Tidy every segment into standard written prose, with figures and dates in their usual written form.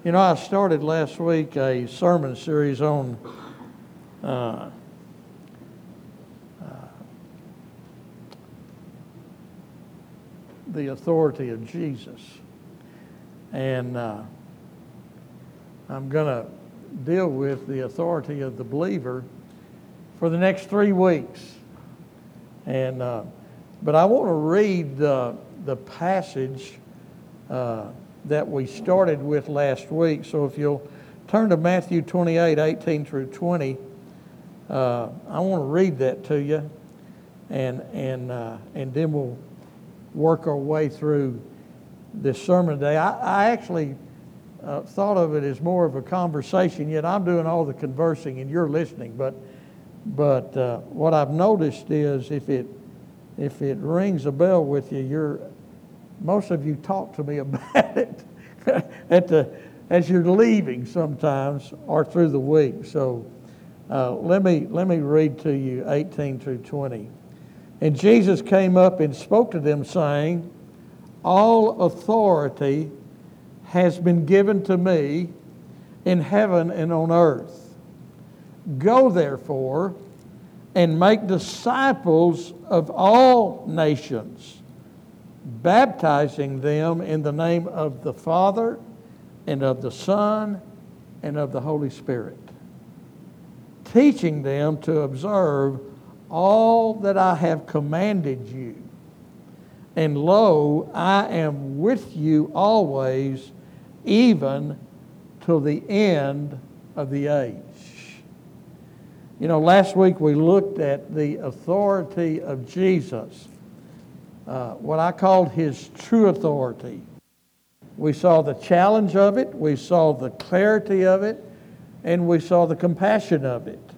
You know, I started last week a sermon series on the authority of Jesus. And I'm going to deal with the authority of the believer for the next 3 weeks. And but I want to read the passage that we started with last week. So if you'll turn to Matthew 28, 18 through 20, I want to read that to you, and then we'll work our way through this sermon today. I actually thought of it as more of a conversation, yet I'm doing all the conversing and you're listening. But what I've noticed is if it rings a bell with you, most of you talk to me about it as you're leaving sometimes or through the week. So let me read to you 18 through 20. And Jesus came up and spoke to them, saying, "All authority has been given to me in heaven and on earth. Go therefore and make disciples of all nations, baptizing them in the name of the Father and of the Son and of the Holy Spirit, teaching them to observe all that I have commanded you. And lo, I am with you always, even till the end of the age." You know, last week we looked at the authority of Jesus, what I called his true authority. We saw the challenge of it, we saw the clarity of it, and we saw the compassion of it.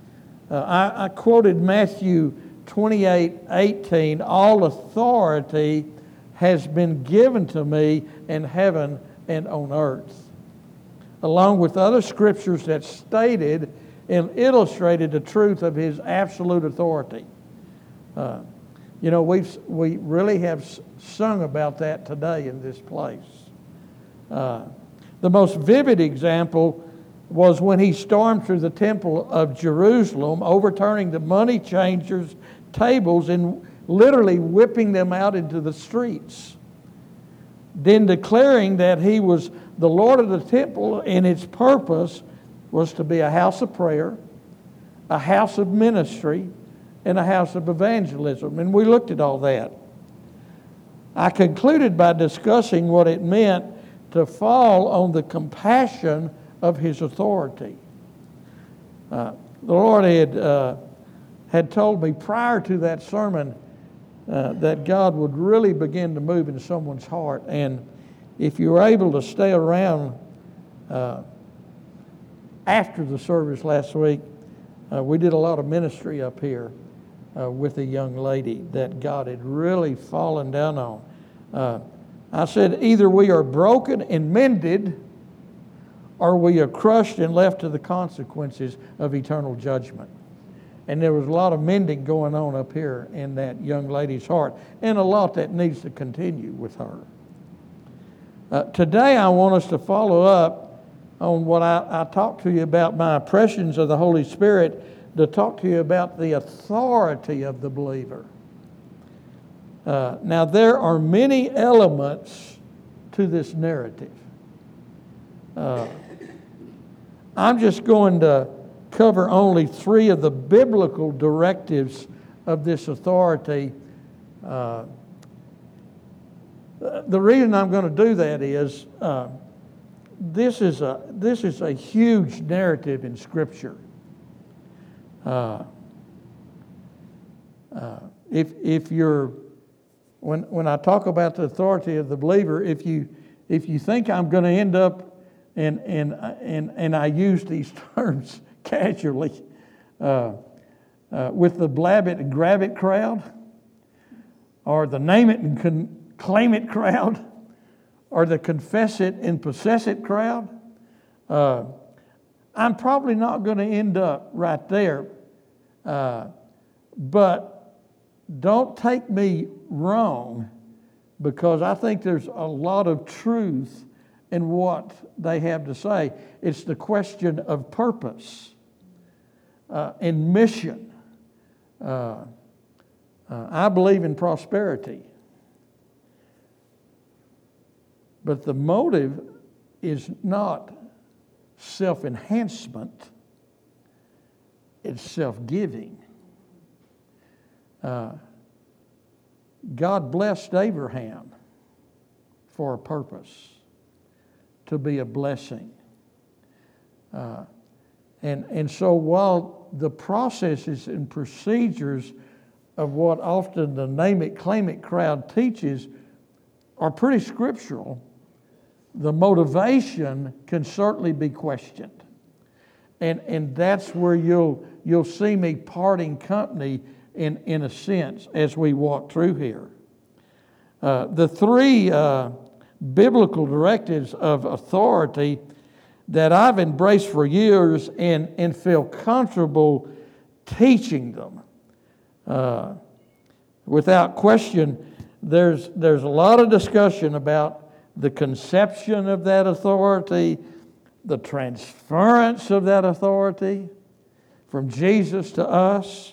I quoted Matthew 28, 18, "All authority has been given to me in heaven and on earth," along with other scriptures that stated and illustrated the truth of his absolute authority. You know, we really have sung about that today in this place. The most vivid example was when he stormed through the temple of Jerusalem, overturning the money changers' tables and literally whipping them out into the streets, then declaring that he was the Lord of the temple and its purpose was to be a house of prayer, a house of ministry, and a house of evangelism. And we looked at all that. I concluded by discussing what it meant to fall on the compassion of his authority. The Lord had told me prior to that sermon that God would really begin to move in someone's heart. And if you were able to stay around after the service last week, we did a lot of ministry up here with a young lady that God had really fallen down on. I said, either we are broken and mended, or we are crushed and left to the consequences of eternal judgment. And there was a lot of mending going on up here in that young lady's heart, and a lot that needs to continue with her. Today I want us to follow up on what I talked to you about, my impressions of the Holy Spirit, to talk to you about the authority of the believer. Now there are many elements to this narrative. I'm just going to cover only 3 of the biblical directives of this authority. The reason I'm going to do that is this is a huge narrative in Scripture. If you're when I talk about the authority of the believer, if you think I'm going to end up and I use these terms casually with the blab it and grab it crowd, or the name it and claim it crowd, or the confess it and possess it crowd, I'm probably not going to end up right there. But don't take me wrong, because I think there's a lot of truth in what they have to say. It's the question of purpose and mission. I believe in prosperity, but the motive is not self-enhancement, it's self-giving. God blessed Abraham for a purpose, to be a blessing. And so while the processes and procedures of what often the name it, claim it crowd teaches are pretty scriptural, the motivation can certainly be questioned. And that's where you'll see me parting company in a sense as we walk through here. The three biblical directives of authority that I've embraced for years and feel comfortable teaching them. Without question, there's a lot of discussion about the conception of that authority, the transference of that authority from Jesus to us,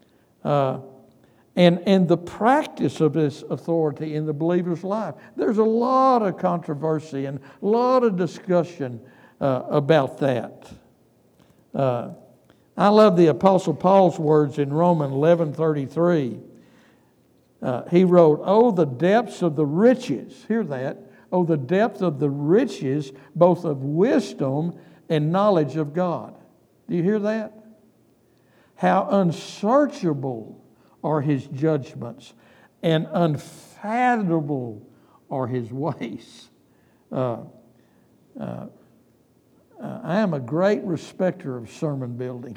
and the practice of this authority in the believer's life. There's a lot of controversy and a lot of discussion about that. I love the Apostle Paul's words in Romans 11:33. He wrote, "Oh, the depths of the riches," hear that, "oh, the depth of the riches, both of wisdom and knowledge of God." Do you hear that? How unsearchable are His judgments and unfathomable are His ways. I am a great respecter of sermon building.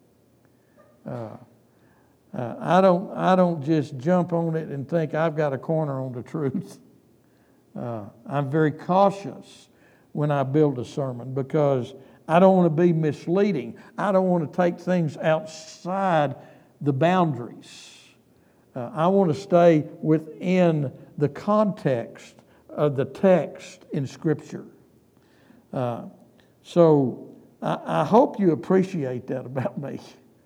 I don't just jump on it and think I've got a corner on the truth. I'm very cautious when I build a sermon because I don't want to be misleading. I don't want to take things outside the boundaries. I want to stay within the context of the text in Scripture. So I hope you appreciate that about me.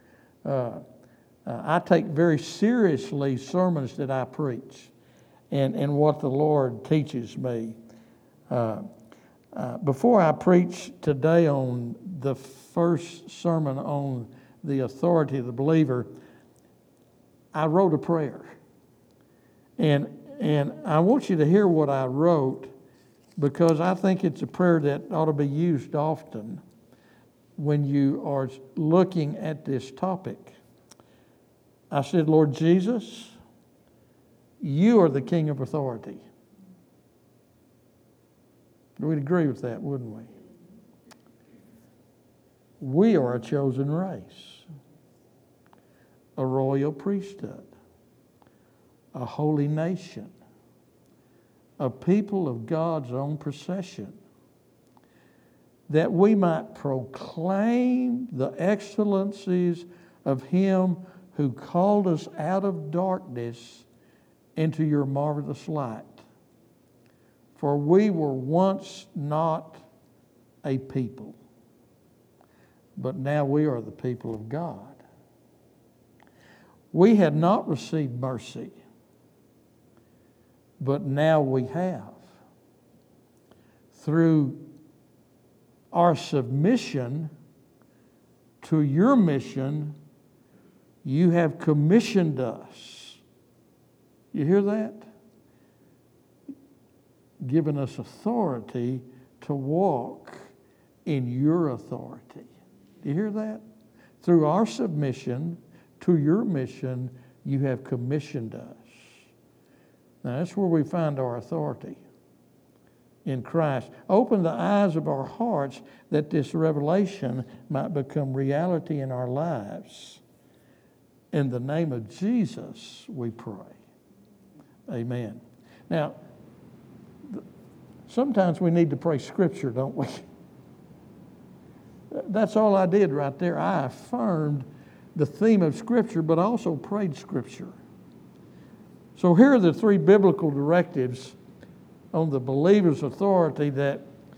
I take very seriously sermons that I preach and what the Lord teaches me. Before I preach today on the first sermon on the authority of the believer, I wrote a prayer. And I want you to hear what I wrote because I think it's a prayer that ought to be used often when you are looking at this topic. I said, Lord Jesus, you are the King of authority. We'd agree with that, wouldn't we? We are a chosen race, a royal priesthood, a holy nation, a people of God's own possession, that we might proclaim the excellencies of Him who called us out of darkness into your marvelous light. For we were once not a people, but now we are the people of God. We had not received mercy, but now we have. Through our submission to your mission, you have commissioned us. You hear that? Given us authority to walk in your authority. Do you hear that? Through our submission to your mission, you have commissioned us. Now that's where we find our authority in Christ. Open the eyes of our hearts that this revelation might become reality in our lives. In the name of Jesus, we pray. Amen. Now, sometimes we need to pray Scripture, don't we? That's all I did right there. I affirmed the theme of Scripture, but also prayed Scripture. So here are the three biblical directives on the believer's authority that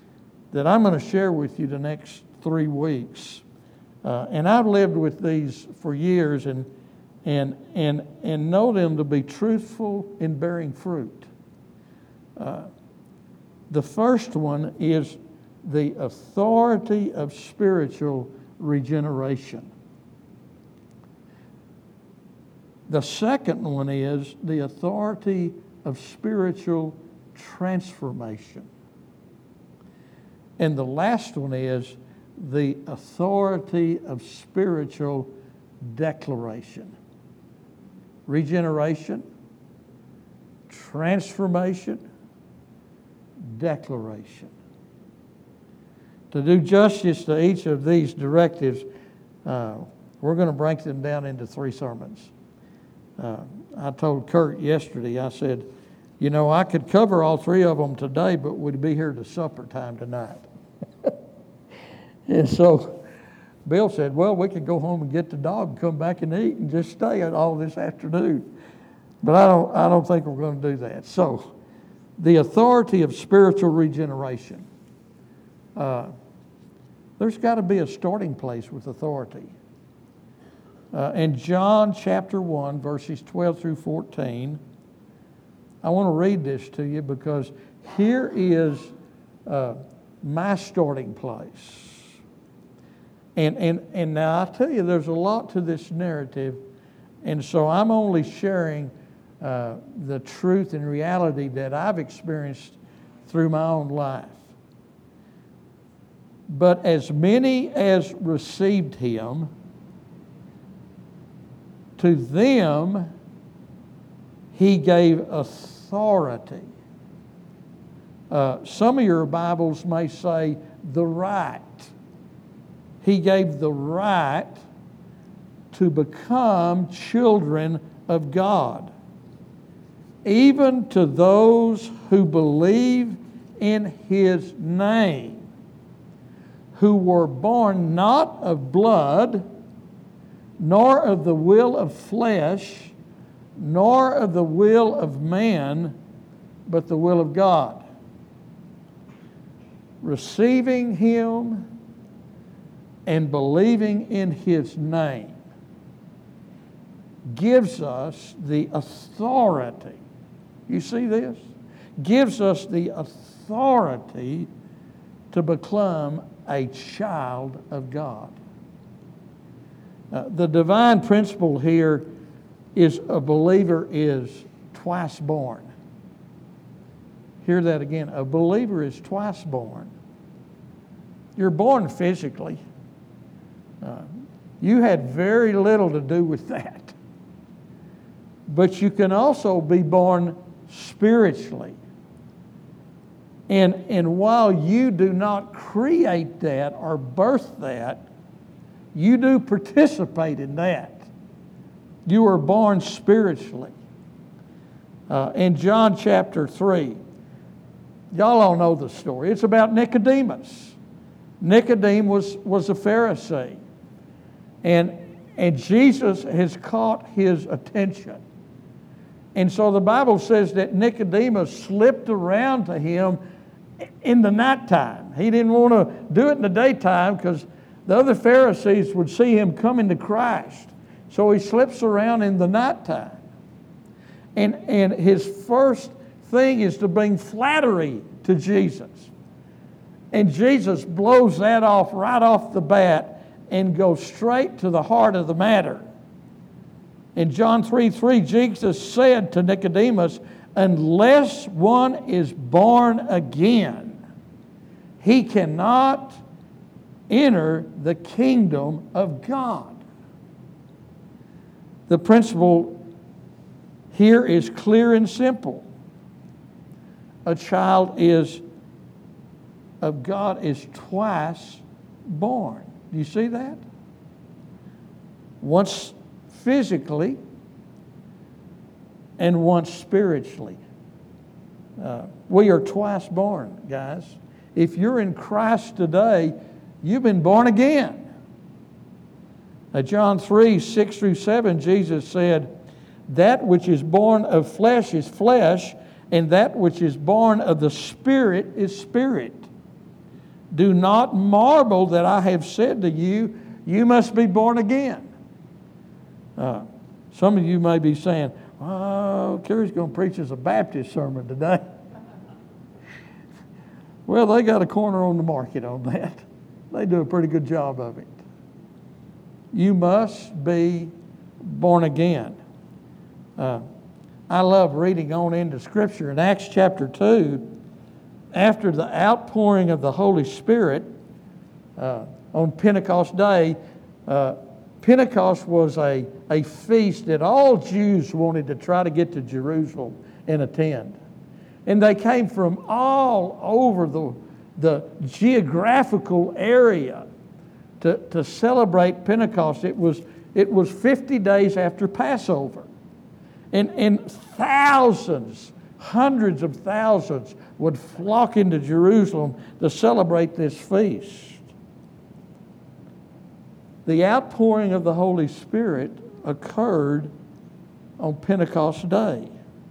that I'm going to share with you the next 3 weeks. And I've lived with these for years and know them to be truthful in bearing fruit. The first one is the authority of spiritual regeneration. The second one is the authority of spiritual transformation. And the last one is the authority of spiritual declaration. Regeneration, transformation, declaration. To do justice to each of these directives, we're going to break them down into 3 sermons. I told Kurt yesterday, I said, you know, I could cover all 3 of them today, but we'd be here to supper time tonight. And so Bill said, well, we could go home and get the dog and come back and eat and just stay all this afternoon. But I don't think we're going to do that. So the authority of spiritual regeneration. There's got to be a starting place with authority. In John chapter 1, verses 12 through 14, I want to read this to you because here is my starting place. And now I tell you, there's a lot to this narrative, and so I'm only sharing the truth and reality that I've experienced through my own life. But as many as received him, to them he gave authority. Some of your Bibles may say the right. He gave the right to become children of God, even to those who believe in his name, who were born not of blood, nor of the will of flesh, nor of the will of man, but the will of God. Receiving him and believing in his name gives us the authority. You see this? Gives us the authority to become a child of God. The divine principle here is a believer is twice born. Hear that again. A believer is twice born. You're born physically. You had very little to do with that. But you can also be born spiritually. And while you do not create that or birth that, you do participate in that. You are born spiritually. In John chapter 3, y'all all know the story. It's about Nicodemus. Nicodemus was a Pharisee. And Jesus has caught his attention. And so the Bible says that Nicodemus slipped around to him in the nighttime. He didn't want to do it in the daytime because the other Pharisees would see him coming to Christ. So he slips around in the nighttime. And his first thing is to bring flattery to Jesus. And Jesus blows that off right off the bat and goes straight to the heart of the matter. In John 3:3, Jesus said to Nicodemus, unless one is born again, he cannot enter the kingdom of God. The principle here is clear and simple. A child of God is twice born. Do you see that? Once physically and once spiritually. We are twice born, guys. If you're in Christ today, you've been born again. John 3:6 through 7, Jesus said, that which is born of flesh is flesh, and that which is born of the Spirit is spirit. Do not marvel that I have said to you, you must be born again. Some of you may be saying, oh, Kerry's going to preach as a Baptist sermon today. Well, they got a corner on the market on that. They do a pretty good job of it. You must be born again. I love reading on into Scripture. In Acts chapter 2, after the outpouring of the Holy Spirit on Pentecost Day, Pentecost was a feast that all Jews wanted to try to get to Jerusalem and attend. And they came from all over the geographical area to celebrate Pentecost. It was 50 days after Passover. And thousands, hundreds of thousands would flock into Jerusalem to celebrate this feast. The outpouring of the Holy Spirit occurred on Pentecost Day.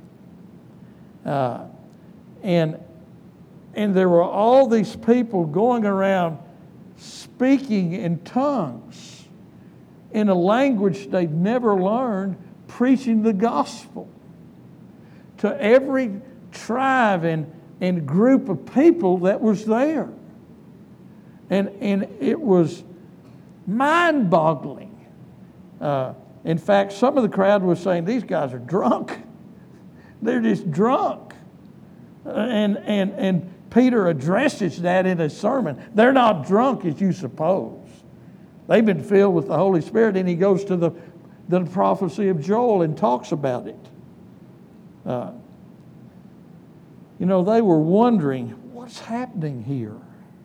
And there were all these people going around speaking in tongues in a language they'd never learned, preaching the gospel to every tribe and group of people that was there. And it was mind-boggling. In fact, some of the crowd was saying, these guys are drunk. They're just drunk. And Peter addresses that in his sermon. They're not drunk as you suppose. They've been filled with the Holy Spirit, and he goes to the prophecy of Joel and talks about it. They were wondering, what's happening here?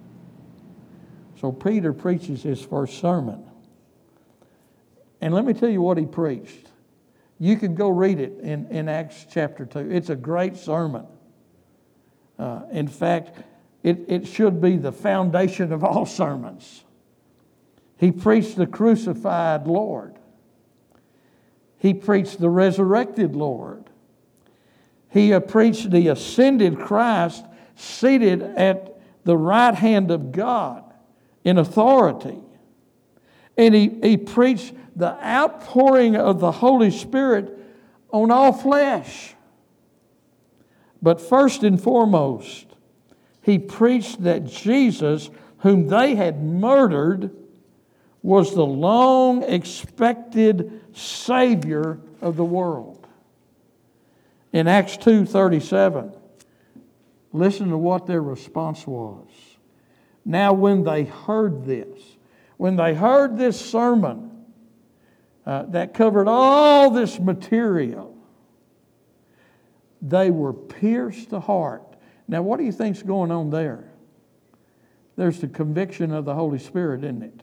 So Peter preaches his first sermon. And let me tell you what he preached. You can go read it in Acts chapter 2. It's a great sermon. In fact, it should be the foundation of all sermons. He preached the crucified Lord. He preached the resurrected Lord. He preached the ascended Christ seated at the right hand of God in authority. And he preached the outpouring of the Holy Spirit on all flesh. But first and foremost, he preached that Jesus, whom they had murdered, was the long-expected Savior of the world. In Acts 2:37, listen to what their response was. Now when they heard this sermon that covered all this material, they were pierced to heart. Now what do you think's going on there? There's the conviction of the Holy Spirit, isn't it?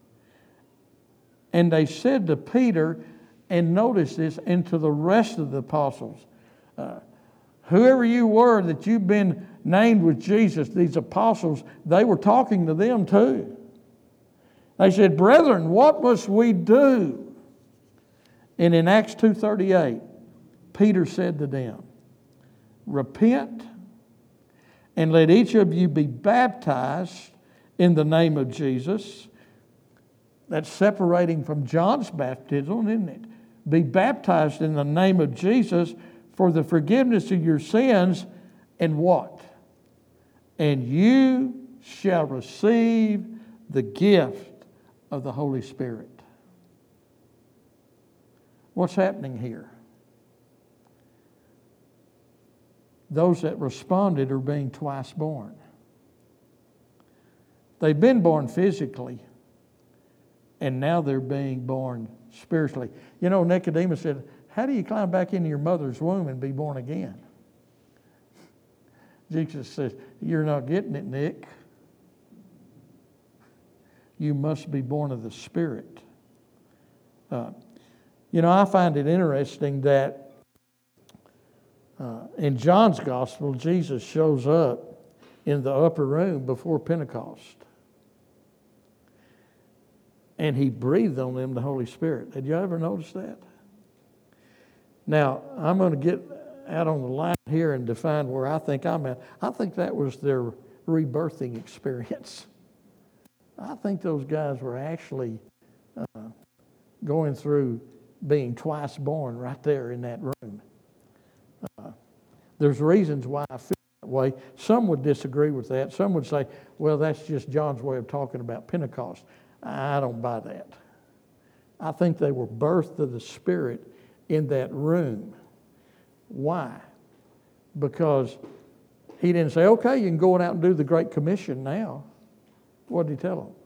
And they said to Peter, and notice this, and to the rest of the apostles, whoever you were that you've been named with Jesus, these apostles, they were talking to them too. They said, brethren, what must we do? And in Acts 2:38, Peter said to them, repent and let each of you be baptized in the name of Jesus. That's separating from John's baptism, isn't it? Be baptized in the name of Jesus for the forgiveness of your sins, and what? And you shall receive the gift of the Holy Spirit. What's happening here? Those that responded are being twice born. They've been born physically, and now they're being born spiritually. You know, Nicodemus said, how do you climb back into your mother's womb and be born again? Jesus says, you're not getting it, Nick. You must be born of the Spirit. I find it interesting that in John's Gospel, Jesus shows up in the upper room before Pentecost. And he breathed on them the Holy Spirit. Did you ever notice that? Now, I'm going to get out on the line here and define where I think I'm at. I think that was their rebirthing experience. I think those guys were actually going through being twice born right there in that room. There's reasons why I feel that way. Some would disagree with that. Some would say, well, that's just John's way of talking about Pentecost. I don't buy that. I think they were birthed of the Spirit in that room. Why? Because he didn't say, okay, you can go out and do the Great Commission now. What did he tell them?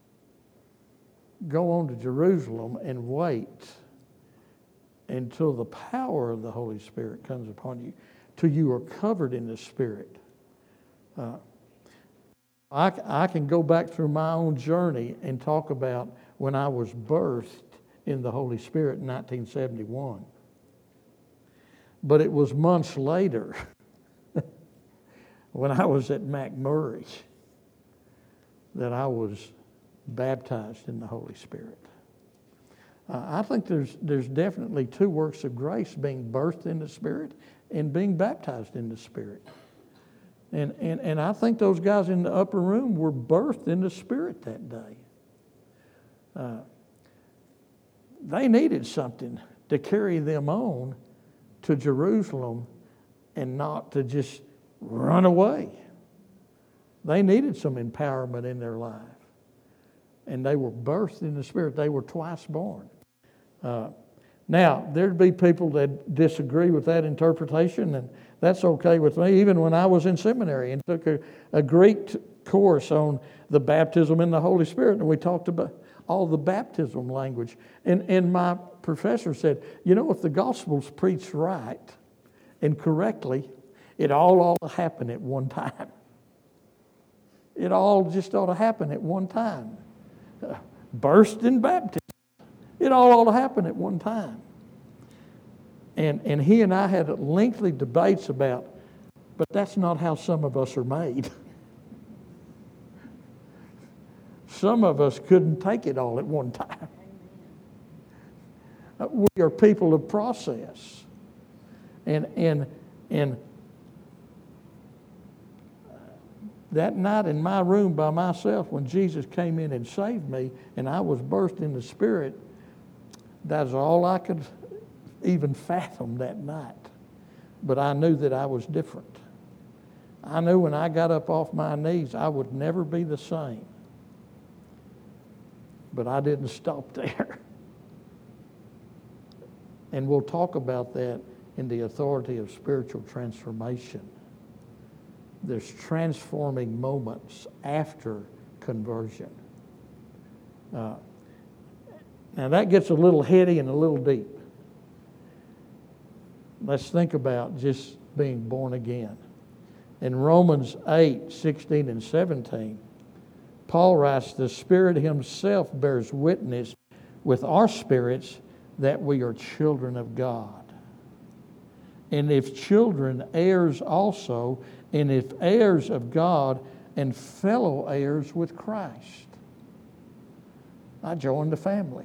Go on to Jerusalem and wait until the power of the Holy Spirit comes upon you, till you are covered in the Spirit. I can go back through my own journey and talk about when I was birthed in the Holy Spirit in 1971. But it was months later when I was at McMurray that I was baptized in the Holy Spirit. I think there's definitely two works of grace: being birthed in the Spirit and being baptized in the Spirit. And I think those guys in the upper room were birthed in the Spirit that day. They needed something to carry them on to Jerusalem and not to just run away. They needed some empowerment in their life. And they were birthed in the Spirit. They were twice born. Now, there'd be people that disagree with that interpretation, and that's okay with me. Even when I was in seminary and took a Greek course on the baptism in the Holy Spirit, and we talked about all the baptism language. And my professor said, you know, if the Gospel's preached right and correctly, it all ought to happen at one time. It all just ought to happen at one time. Burst in baptism. It all ought to happen at one time. And he and I had lengthy debates about, but that's not how some of us are made. Some of us couldn't take it all at one time. We are people of process. And that night in my room by myself, when Jesus came in and saved me, and I was birthed in the Spirit, that's all I could even fathom that night. But I knew that I was different. I knew when I got up off my knees, I would never be the same. But I didn't stop there. And we'll talk about that in the authority of spiritual transformation. There's transforming moments after conversion. Now that gets a little heady and a little deep. Let's think about just being born again. In Romans 8:16 and 17, Paul writes, the Spirit Himself bears witness with our spirits that we are children of God. And if children, heirs also, and if heirs of God and fellow heirs with Christ. I joined the family.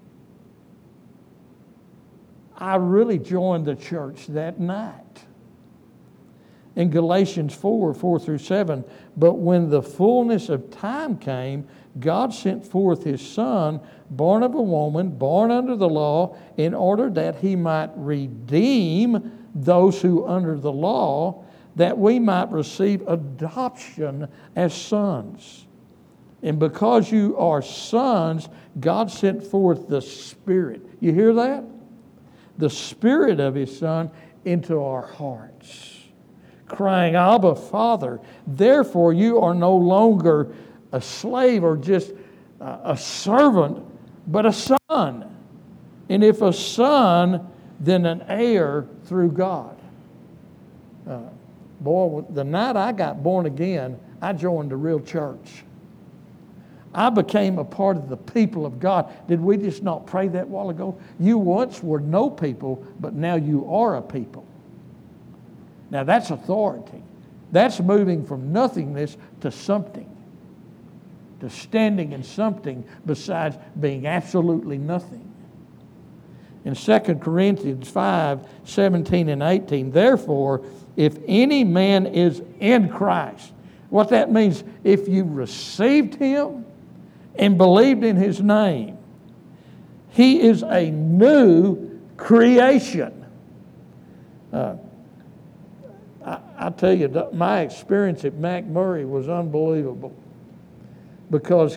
I really joined the church that night. In Galatians 4:4-7, but when the fullness of time came, God sent forth His Son, born of a woman, born under the law, in order that He might redeem those who under the law, that we might receive adoption as sons. And because you are sons, God sent forth the Spirit. You hear that? The Spirit of His Son into our hearts, crying, Abba, Father. Therefore, you are no longer a slave or just a servant, but a son. And if a son, then an heir through God. Boy, the night I got born again, I joined a real church. I became a part of the people of God. Did we just not pray that a while ago? You once were no people, but now you are a people. Now that's authority. That's moving from nothingness to something, to standing in something besides being absolutely nothing. In 2 Corinthians 5:17 and 18, therefore, if any man is in Christ, What that means, if you received Him and believed in His name, He is a new creation. I tell you, my experience at McMurray was unbelievable. Because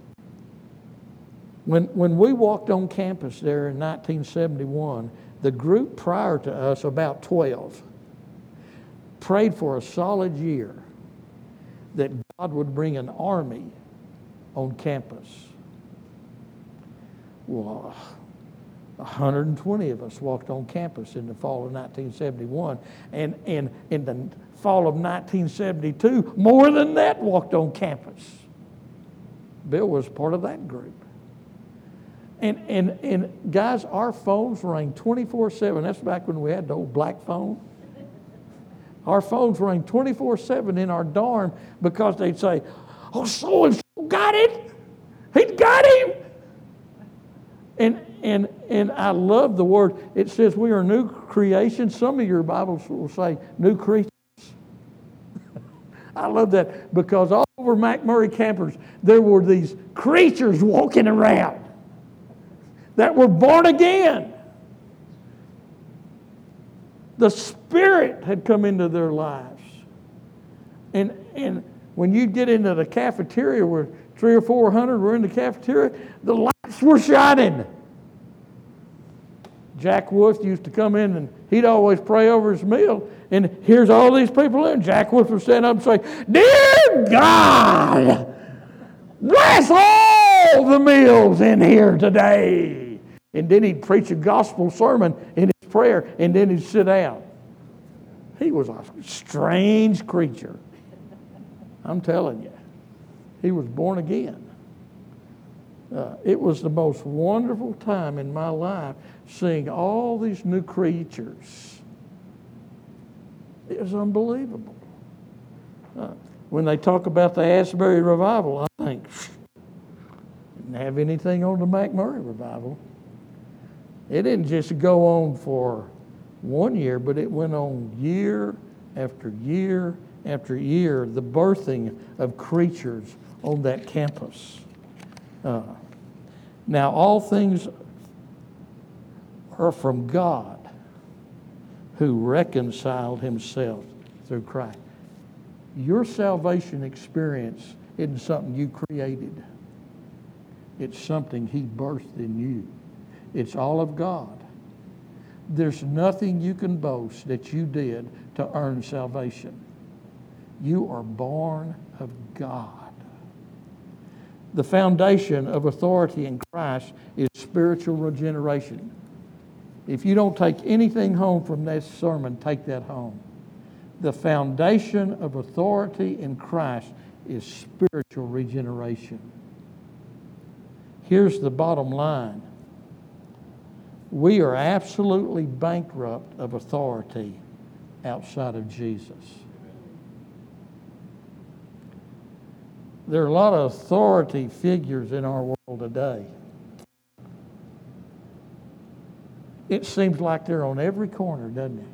when we walked on campus there in 1971, the group prior to us, about 12, prayed for a solid year that God would bring an army on campus. Well, 120 of us walked on campus in the fall of 1971. And in the fall of 1972, more than that walked on campus. Bill was part of that group. And guys, our phones rang 24/7. That's back when we had the old black phone. Our phones rang 24/7 in our dorm because they'd say, "Oh, so-and-so got it. He got him." And I love the word. It says we are new creation. Some of your Bibles will say new creatures. I love that because all over McMurray campus, there were these creatures walking around that were born again. The Spirit had come into their lives. And when you get into the cafeteria where 300 or 400 were in the cafeteria, the lights were shining. Jack Wolf used to come in and he'd always pray over his meal. And here's all these people in. Jack Wolf would stand up and say, "Dear God, bless all the meals in here today." And then he'd preach a gospel sermon in his prayer, and then he'd sit down. He was a strange creature. I'm telling you. He was born again. It was the most wonderful time in my life seeing all these new creatures. It was unbelievable. When they talk about the Asbury revival, I think, didn't have anything on the McMurray revival. It didn't just go on for 1 year, but it went on year after year after year, the birthing of creatures on that campus. Now, all things are from God, who reconciled Himself through Christ. Your salvation experience isn't something you created. It's something He birthed in you. It's all of God. There's nothing you can boast that you did to earn salvation. You are born of God. The foundation of authority in Christ is spiritual regeneration. If you don't take anything home from this sermon, take that home. The foundation of authority in Christ is spiritual regeneration. Here's the bottom line. We are absolutely bankrupt of authority outside of Jesus. There are a lot of authority figures in our world today. It seems like they're on every corner, doesn't it?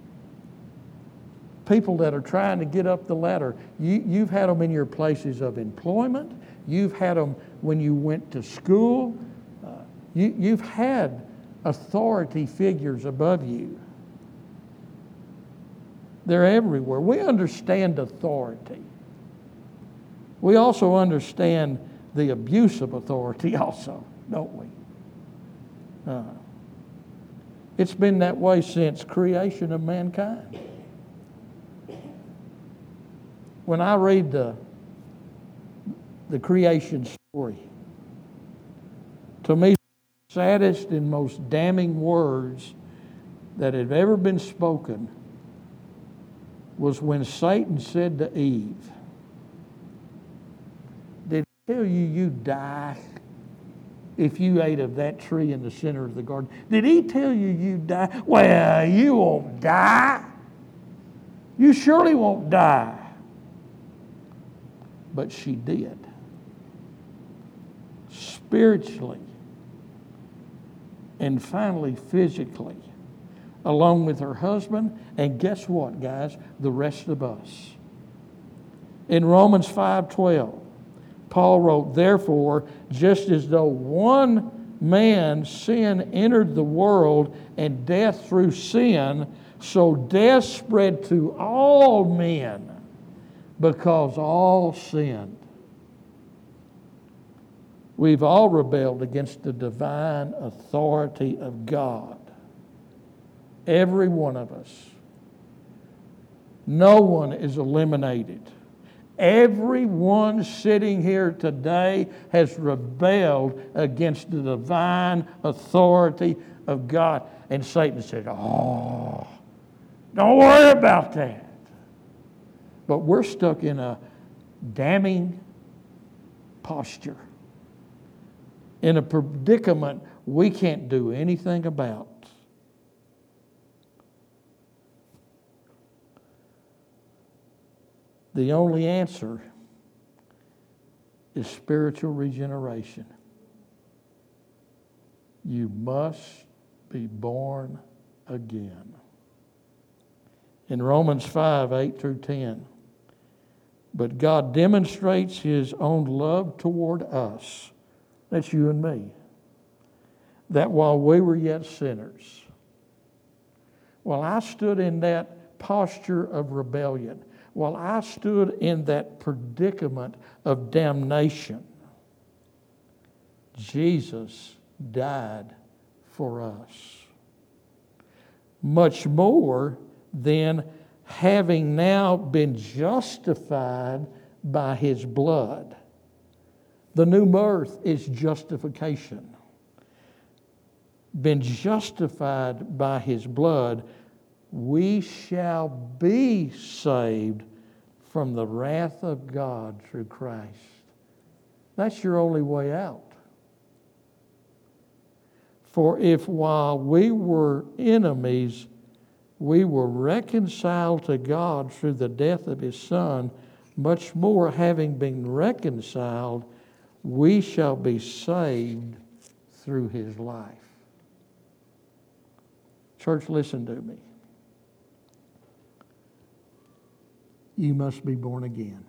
People that are trying to get up the ladder. You've had them in your places of employment. You've had them when you went to school. You've had authority figures above you. They're everywhere. We understand authority. We also understand the abuse of authority also, don't we? It's been that way since creation of mankind. When I read the creation story, to me, the saddest and most damning words that have ever been spoken was when Satan said to Eve, "Did he tell you you'd die if you ate of that tree in the center of the garden? Did he tell you you'd die?" "Well, you won't die. You surely won't die." But she did. Spiritually and finally physically, along with her husband, and guess what, guys? The rest of us. In Romans 5:12, Paul wrote, "Therefore, just as though one man's sin entered the world and death through sin, so death spread to all men because all sinned." We've all rebelled against the divine authority of God. Every one of us. No one is eliminated. Everyone sitting here today has rebelled against the divine authority of God. And Satan said, "Oh, don't worry about that." But we're stuck in a damning posture, in a predicament we can't do anything about. The only answer is spiritual regeneration. You must be born again. In Romans 5:8-10, but God demonstrates His own love toward us, that's you and me, that while we were yet sinners, while I stood in that posture of rebellion, while I stood in that predicament of damnation, Jesus died for us. Much more than having now been justified by His blood. The new birth is justification. Been justified by His blood, we shall be saved from the wrath of God through Christ. That's your only way out. For if while we were enemies, we were reconciled to God through the death of His Son, much more having been reconciled, we shall be saved through His life. Church, listen to me. You must be born again.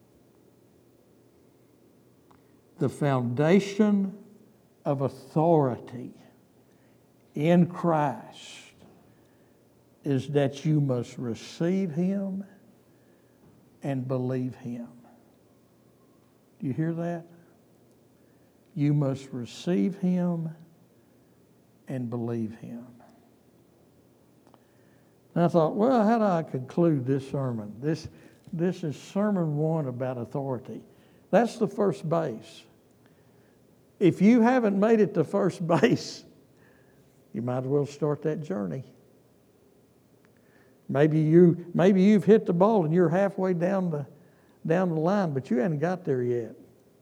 The foundation of authority in Christ is that you must receive Him and believe Him. Do you hear that? You must receive Him and believe Him. And I thought, well, how do I conclude this sermon? This is sermon 1 about authority. That's the first base. If you haven't made it to first base, you might as well start that journey. Maybe you've hit the ball and you're halfway down the line, but you haven't got there yet.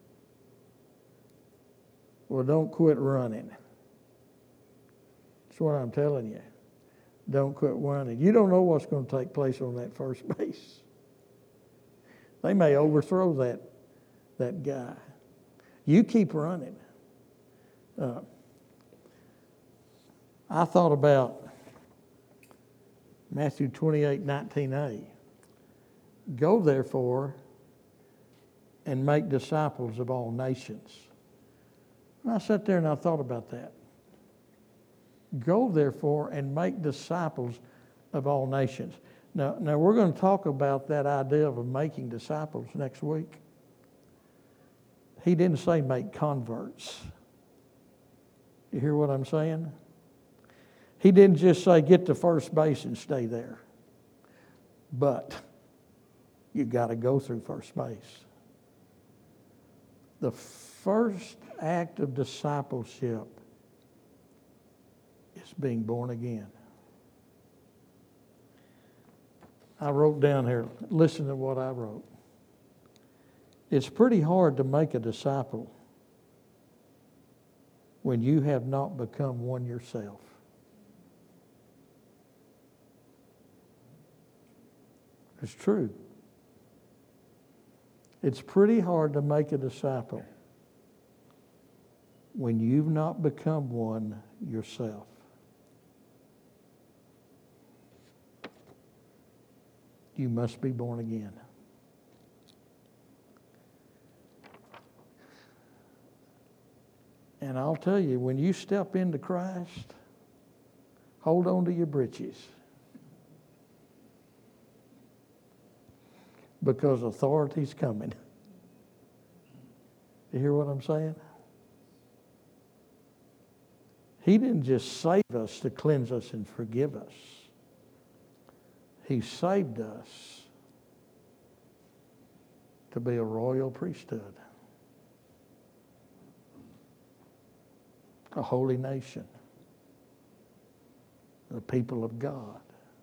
Well, don't quit running. That's what I'm telling you. Don't quit running. You don't know what's going to take place on that first base. They may overthrow that guy. You keep running. I thought about Matthew 28:19a. Go therefore and make disciples of all nations. And I sat there and I thought about that. Go therefore and make disciples of all nations. Now we're going to talk about that idea of making disciples next week. He didn't say make converts. You hear what I'm saying? He didn't just say get to first base and stay there. But you got to go through first base. The first act of discipleship is being born again. I wrote down here, listen to what I wrote. It's pretty hard to make a disciple when you have not become one yourself. It's true. It's pretty hard to make a disciple when you've not become one yourself. You must be born again. And I'll tell you, when you step into Christ, hold on to your britches. Because authority's coming. You hear what I'm saying? He didn't just save us to cleanse us and forgive us. He saved us to be a royal priesthood, a holy nation, the people of God.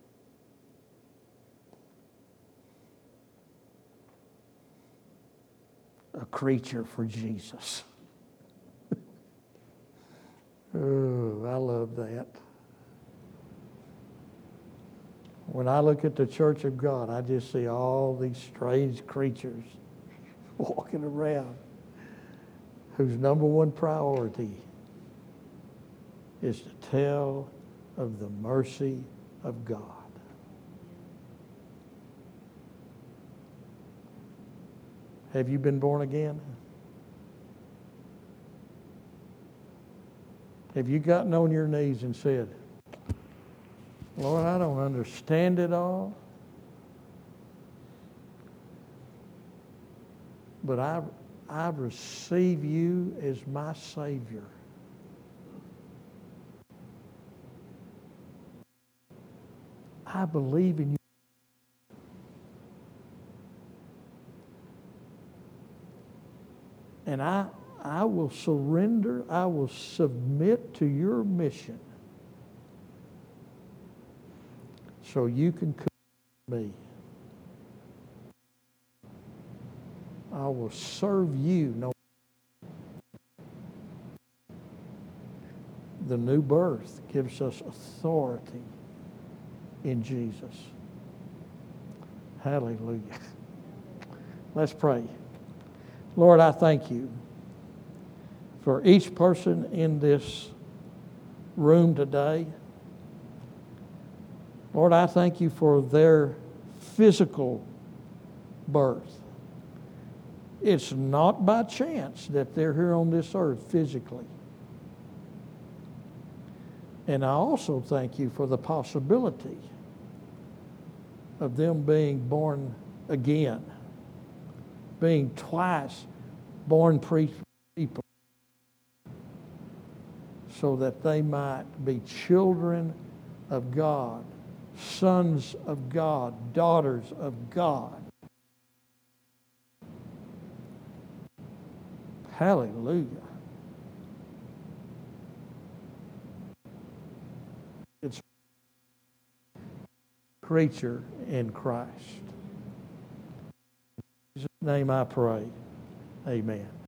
A creature for Jesus. Oh, I love that. When I look at the church of God, I just see all these strange creatures walking around whose number one priority is to tell of the mercy of God. Have you been born again? Have you gotten on your knees and said, Lord, I don't understand it all, but I receive you as my Savior. I believe in you. And I will surrender, I will submit to your mission so you can come to me. I will serve you. No, the new birth gives us authority in Jesus. Hallelujah. Let's pray. Lord, I thank you for each person in this room today. Lord, I thank you for their physical birth. It's not by chance that they're here on this earth physically. And I also thank you for the possibility of them being born again, being twice born people, so that they might be children of God, sons of God, daughters of God. Hallelujah. It's a creature in Christ. In Jesus' name I pray. Amen.